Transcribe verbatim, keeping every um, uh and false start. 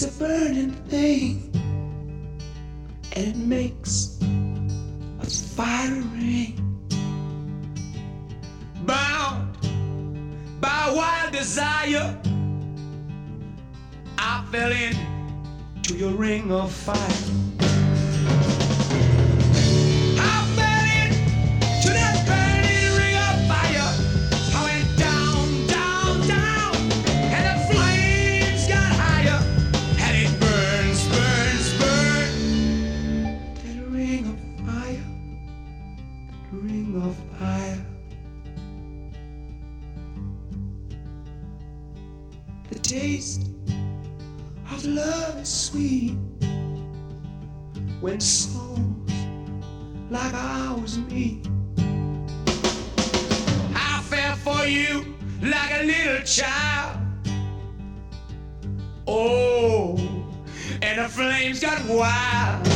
is a burning thing, and it makes a fiery ring. Bound by wild desire, I fell into your ring of fire. I fell into that burning ring of fire. I went down, down, down, and the flames got higher, and it burns, burns, burns. That ring of fire, that ring of fire. The taste of love is sweet when souls like ours meet. I fell for you like a little child. Oh, and the flames got wild.